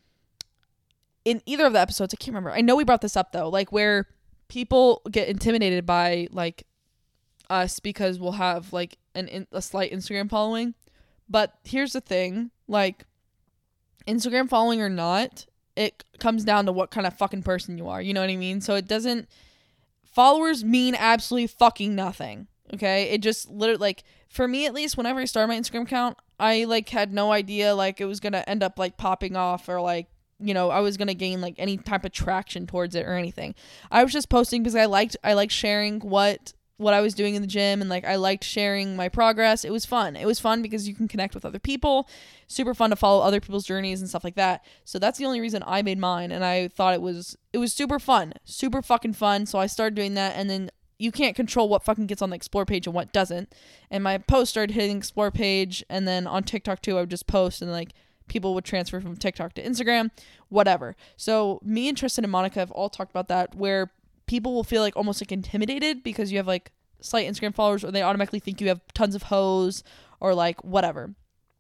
in either of the episodes, I can't remember. I know we brought this up though, like where people get intimidated by like us because we'll have like a slight Instagram following. But here's the thing, like Instagram following or not, it comes down to what kind of fucking person you are. You know what I mean? So it doesn't, followers mean absolutely fucking nothing. Okay? It just literally, like, for me at least, whenever I started my Instagram account, I like had no idea like it was gonna end up like popping off or like, you know, I was gonna gain like any type of traction towards it or anything. I was just posting because I liked sharing what I was doing in the gym, and like I liked sharing my progress. It was fun. It was fun because you can connect with other people. Super fun to follow other people's journeys and stuff like that. So that's the only reason I made mine, and I thought it was super fun. Super fucking fun. So I started doing that, and then you can't control what fucking gets on the explore page and what doesn't. And my post started hitting explore page, and then on TikTok too, I would just post and like people would transfer from TikTok to Instagram, whatever. So me and Tristan and Monica have all talked about that, where people will feel like almost like intimidated because you have like slight Instagram followers, or they automatically think you have tons of hoes or like whatever.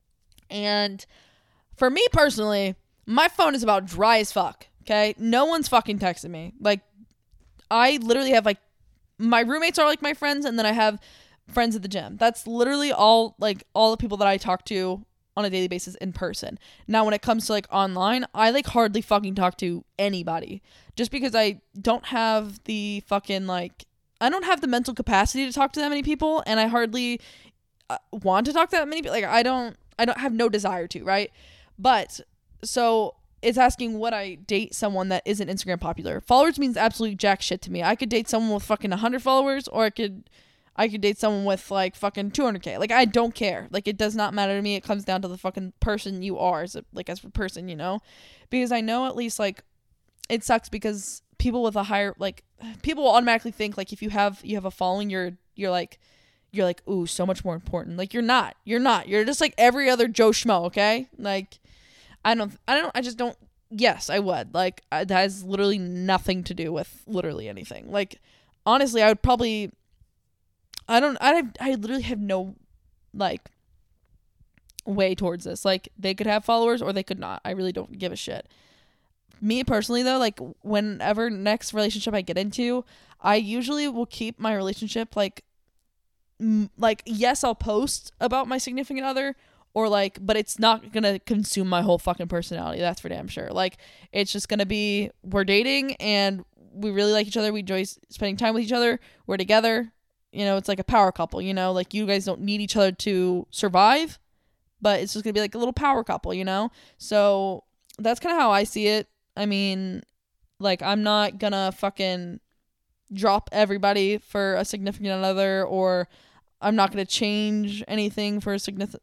And for me personally, my phone is about dry as fuck. Okay. No one's fucking texting me. Like I literally have like, my roommates are like my friends, and then I have friends at the gym. That's literally all the people that I talk to on a daily basis in person. Now, when it comes to like online, I like hardly fucking talk to anybody, just because I don't have the fucking like, I don't have the mental capacity to talk to that many people, and I hardly want to talk to that many people. Like I don't have no desire to, right? But so it's asking, would I date someone that isn't Instagram popular? Followers means absolutely jack shit to me. I could date someone with fucking 100 followers, or I could date someone with like fucking 200K. Like I don't care. Like it does not matter to me. It comes down to the fucking person you are as a person, you know? Because I know at least like it sucks because people with a higher, like people will automatically think like if you have a following, you're like, ooh, so much more important. Like you're not. You're just like every other Joe Schmo, okay? Like I just don't. Yes, I would. Like that has literally nothing to do with literally anything. Like honestly, I would probably I literally have no like way towards this. Like they could have followers or they could not. I really don't give a shit. Me personally though, like whenever next relationship I get into, I usually will keep my relationship like yes, I'll post about my significant other, or like, but it's not gonna consume my whole fucking personality. That's for damn sure. Like it's just gonna be, we're dating and we really like each other. We enjoy spending time with each other. We're together. You know, it's like a power couple, you know, like you guys don't need each other to survive, but it's just gonna be like a little power couple, you know? So that's kind of how I see it. I mean, like I'm not gonna fucking drop everybody for a significant other, or I'm not gonna change anything for a significant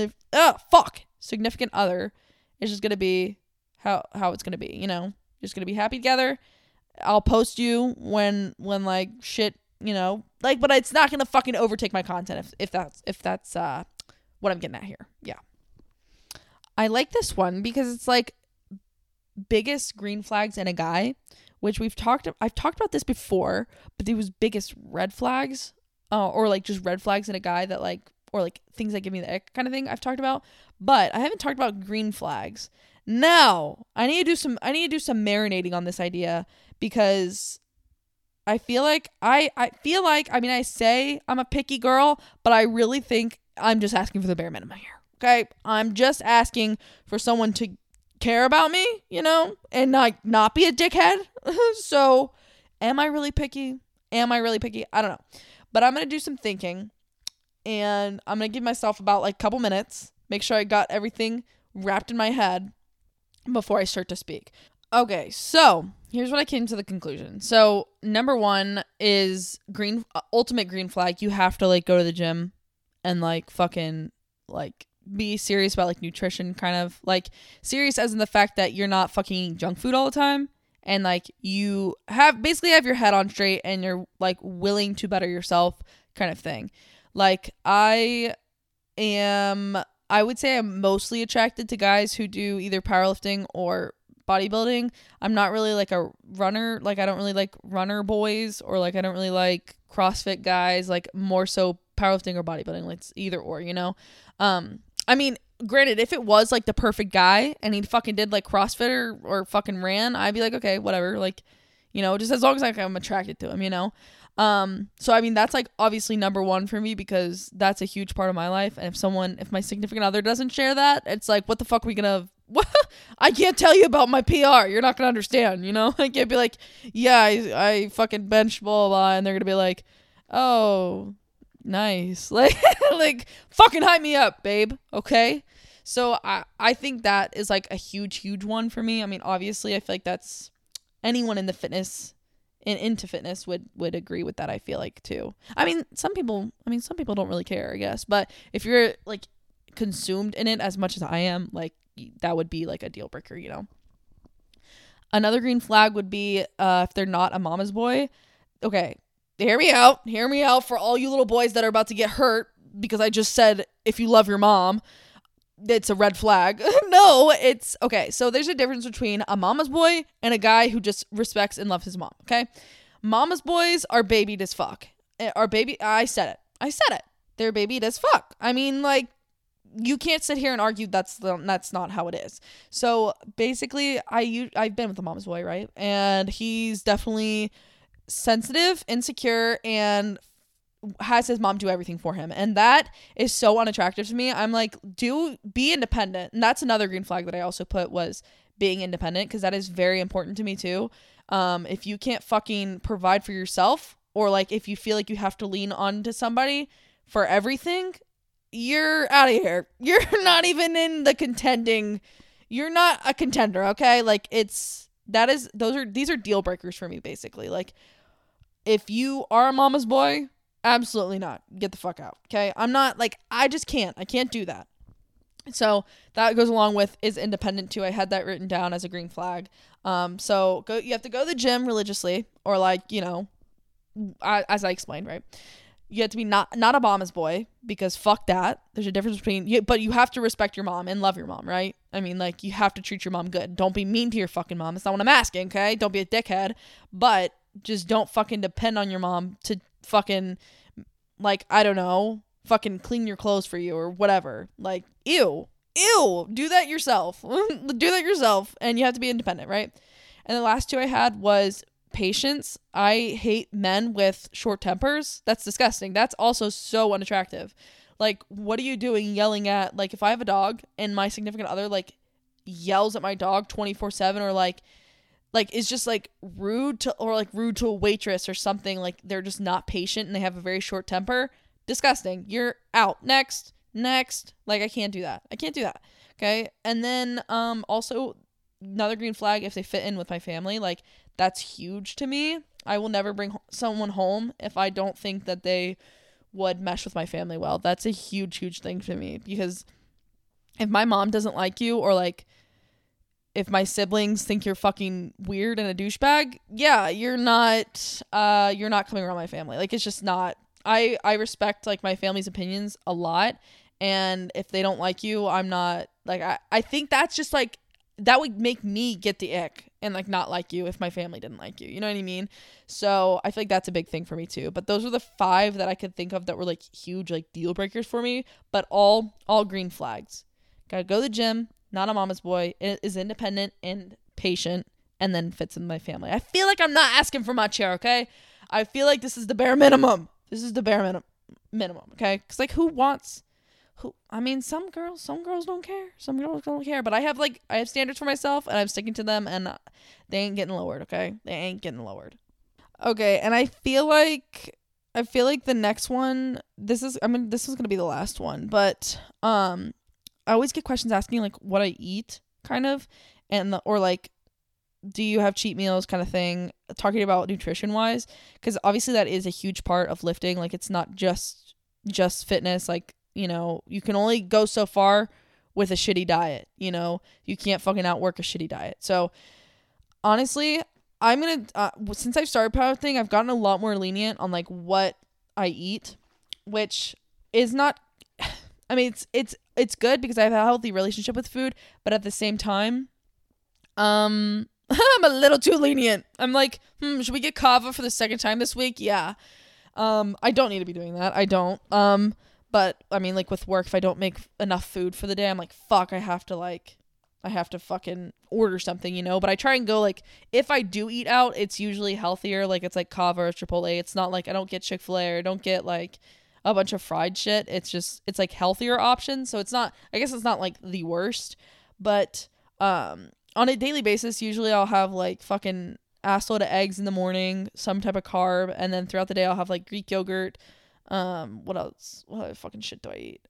other. It's just gonna be how it's gonna be, you know? Just gonna be happy together. I'll post you when like shit, you know, like, but it's not gonna fucking overtake my content if that's what I'm getting at here. Yeah. I like this one because it's like biggest green flags in a guy, which I've talked about this before, but it was biggest red flags, or like just red flags in a guy that like, or like things that give me the ick kind of thing I've talked about, but I haven't talked about green flags. Now, I need to do some marinating on this idea, because I feel like I mean, I say I'm a picky girl, but I really think I'm just asking for the bare minimum here. Okay? I'm just asking for someone to care about me, you know, and not be a dickhead. So, am I really picky? I don't know. But I'm going to do some thinking, and I'm going to give myself about like a couple minutes, make sure I got everything wrapped in my head before I start to speak. Okay, so here's what I came to the conclusion. So number 1 is ultimate green flag. You have to like go to the gym and like fucking like be serious about like nutrition, kind of like serious as in the fact that you're not fucking eating junk food all the time, and like you have your head on straight and you're like willing to better yourself kind of thing. Like I am I would say I'm mostly attracted to guys who do either powerlifting or bodybuilding. I'm not really like a runner. Like I don't really like runner boys, or like I don't really like CrossFit guys. Like more so powerlifting or bodybuilding. Like it's either or, you know? I mean, granted, if it was like the perfect guy and he fucking did like CrossFit or fucking ran, I'd be like, okay, whatever. Like, you know, just as long as like I'm attracted to him, you know? So I mean, that's like obviously number one for me, because that's a huge part of my life. And if my significant other doesn't share that, it's like, what the fuck are we gonna, what? I can't tell you about my PR. You're not gonna understand, you know? I can't be like, yeah, I fucking bench blah, blah, blah. And they're gonna be like, oh, nice. Like fucking hype me up, babe. Okay. So I think that is like a huge one for me. I mean, obviously I feel like that's anyone in the fitness into fitness would agree with that, I feel like, too. I mean, some people don't really care, I guess, but if you're like consumed in it as much as I am, like that would be like a deal breaker, you know. Another green flag would be if they're not a mama's boy. Okay, hear me out for all you little boys that are about to get hurt because I just said if you love your mom, it's a red flag. No, it's okay. So there's a difference between a mama's boy and a guy who just respects and loves his mom. Okay. Mama's boys are babied as fuck. I said it. They're babied as fuck. I mean, like, you can't sit here and argue that's not how it is. So basically I've been with a mama's boy, right? And he's definitely sensitive, insecure, and has his mom do everything for him, and that is so unattractive to me. I'm like, be independent. And that's another green flag that I also put, was being independent, because that is very important to me too. If you can't fucking provide for yourself, or like if you feel like you have to lean on to somebody for everything, you're out of here. You're not even in the contending. You're not a contender, okay? Like these are deal breakers for me, basically. Like, if you are a mama's boy, absolutely not. Get the fuck out. Okay. I'm not like, I can't do that. So that goes along with is independent too. I had that written down as a green flag. So you have to go to the gym religiously, or like, you know, as I explained, right? You have to be not a mama's boy, because fuck that. There's a difference between but you have to respect your mom and love your mom, right? I mean, like, you have to treat your mom good. Don't be mean to your fucking mom. That's not what I'm asking. Okay. Don't be a dickhead, but just don't fucking depend on your mom to fucking, like, I don't know, fucking clean your clothes for you or whatever. Like, ew, do that yourself. Do that yourself, and you have to be independent, right? And the last two I had was patience. I hate men with short tempers. That's disgusting. That's also so unattractive. Like, what are you doing yelling at, like, if I have a dog and my significant other, like, yells at my dog 24/7, or like is just like rude to a waitress or something, like they're just not patient and they have a very short temper. Disgusting. You're out. Next. Like, I can't do that. Okay. And then also another green flag, if they fit in with my family, like, that's huge to me. I will never bring someone home if I don't think that they would mesh with my family well. That's a huge thing to me, because if my mom doesn't like you, or like if my siblings think you're fucking weird and a douchebag, yeah, you're not coming around my family. Like, it's just not. I respect like my family's opinions a lot, and if they don't like you, I'm not like, I think that's just like, that would make me get the ick and like not like you if my family didn't like you. You know what I mean? So I feel like that's a big thing for me too. But those are the 5 that I could think of that were like huge, like deal breakers for me, but all green flags. Gotta go to the gym, not a mama's boy, is independent and patient, and then fits in my family. I feel like I'm not asking for much here, okay? I feel like this is the bare minimum. Minimum, okay? Because like, I mean, some girls don't care. But I have standards for myself, and I'm sticking to them, and they ain't getting lowered, okay? They ain't getting lowered. Okay, and I feel like the next one, this is going to be the last one, but I always get questions asking like what I eat, kind of, or like, do you have cheat meals, kind of thing, talking about nutrition wise, because obviously that is a huge part of lifting. Like, it's not just fitness. Like, you know, you can only go so far with a shitty diet. You know, you can't fucking outwork a shitty diet. So honestly, I'm gonna since I've started powerlifting, I've gotten a lot more lenient on like what I eat, which is not. I mean, it's it's good because I have a healthy relationship with food, but at the same time, I'm a little too lenient. I'm like, should we get kava for the second time this week? Yeah. I don't need to be doing that. I don't. But I mean, like with work, if I don't make enough food for the day, I'm like, fuck, I have to fucking order something, you know? But I try and go, like, if I do eat out, it's usually healthier. Like, it's like kava or Chipotle. It's not like I don't get Chick-fil-A or I don't get like a bunch of fried shit. It's like healthier options. So it's not, I guess it's not like the worst. But on a daily basis, usually I'll have like fucking assload of eggs in the morning, some type of carb, and then throughout the day I'll have like Greek yogurt. What else? What fucking shit do I eat?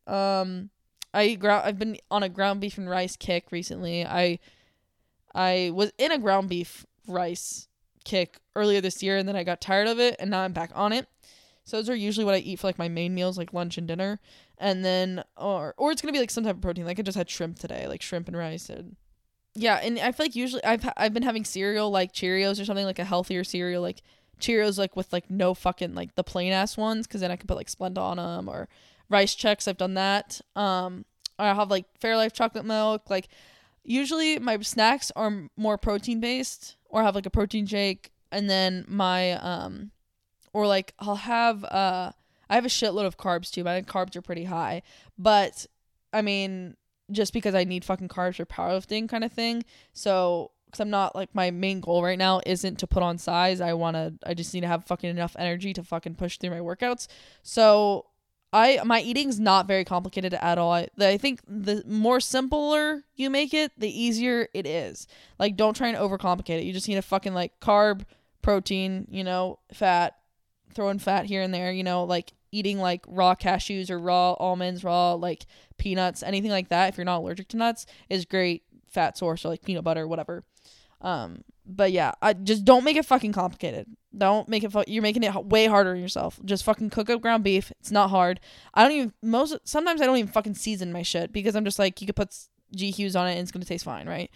I've been on a ground beef and rice kick recently. I was in a ground beef rice kick earlier this year, and then I got tired of it, and now I'm back on it. So those are usually what I eat for like my main meals, like lunch and dinner, and then or it's gonna be like some type of protein. Like I just had shrimp today, like shrimp and rice, and yeah. And I feel like usually I've been having cereal like Cheerios or something, like a healthier cereal, like Cheerios like with like no fucking like the plain ass ones, because then I could put like Splenda on them, or Rice Chex. I've done that. I have like Fairlife chocolate milk. Like usually my snacks are more protein based, or I have like a protein shake, and then my or like I'll have I have a shitload of carbs too. My carbs are pretty high, but I mean, just because I need fucking carbs for powerlifting kind of thing. So because I'm not like, my main goal right now isn't to put on size. I just need to have fucking enough energy to fucking push through my workouts. So my eating's not very complicated at all. I think the more simpler you make it, the easier it is. Like, don't try and overcomplicate it. You just need a fucking like carb, protein, you know, fat, throw in fat here and there, you know, like eating like raw cashews or raw almonds, raw like peanuts, anything like that. If you're not allergic to nuts, is great fat source, or like peanut butter, whatever. But yeah, I just don't make it fucking complicated. Don't make it you're making it way harder on yourself. Just fucking cook up ground beef. It's not hard. Sometimes I don't even fucking season my shit, because I'm just like, you could put GQs on it and it's gonna taste fine, right?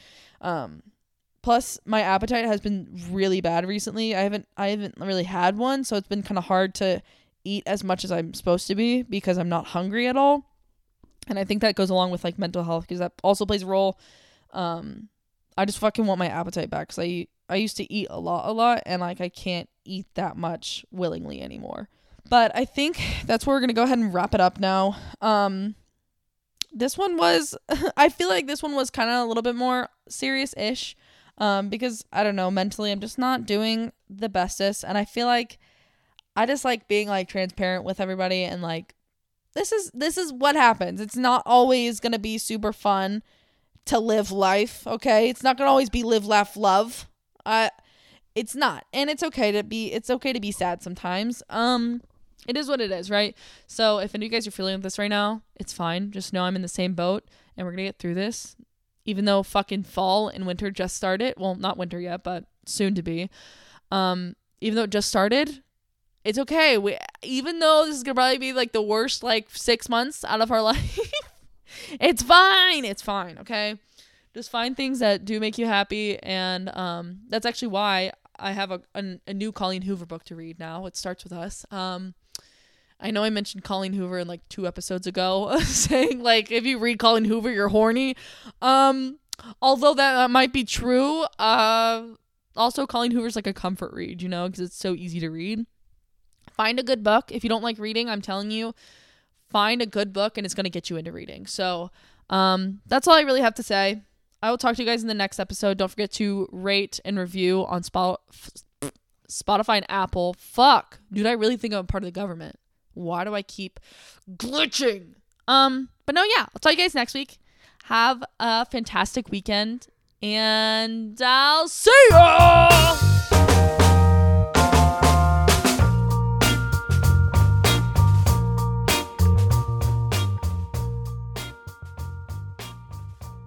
Plus my appetite has been really bad recently. I haven't really had one, so it's been kind of hard to eat as much as I'm supposed to be, because I'm not hungry at all. And I think that goes along with like mental health, because that also plays a role. I just fucking want my appetite back, because I used to eat a lot, and like I can't eat that much willingly anymore. But I think that's where we're gonna go ahead and wrap it up now. This one was I feel like this one was kind of a little bit more serious-ish, because I don't know, mentally I'm just not doing the bestest, and I feel like I just like being like transparent with everybody, and like this is what happens. It's not always gonna be super fun to live life, okay? It's not gonna always be live, laugh, love. It's not, and it's okay to be sad sometimes. It is what it is, right? So if any of you guys are feeling this right now, it's fine. Just know I'm in the same boat, and we're gonna get through this. Even though fucking fall and winter just started, well, not winter yet, but soon to be. Even though it just started, it's okay. Even though this is gonna probably be like the worst like 6 months out of our life. It's fine, okay? Just find things that do make you happy, and that's actually why I have a new Colleen Hoover book to read now. It starts with us. I know I mentioned Colleen Hoover in like 2 episodes ago, saying like, if you read Colleen Hoover, you're horny. Although that might be true. Also, Colleen Hoover's like a comfort read, you know, because it's so easy to read. Find a good book. If you don't like reading, I'm telling you, find a good book, and it's going to get you into reading. So that's all I really have to say. I will talk to you guys in the next episode. Don't forget to rate and review on Spotify and Apple. Fuck. Dude, I really think I'm a part of the government. Why do I keep glitching? But no, yeah. I'll talk to you guys next week. Have a fantastic weekend, and I'll see ya!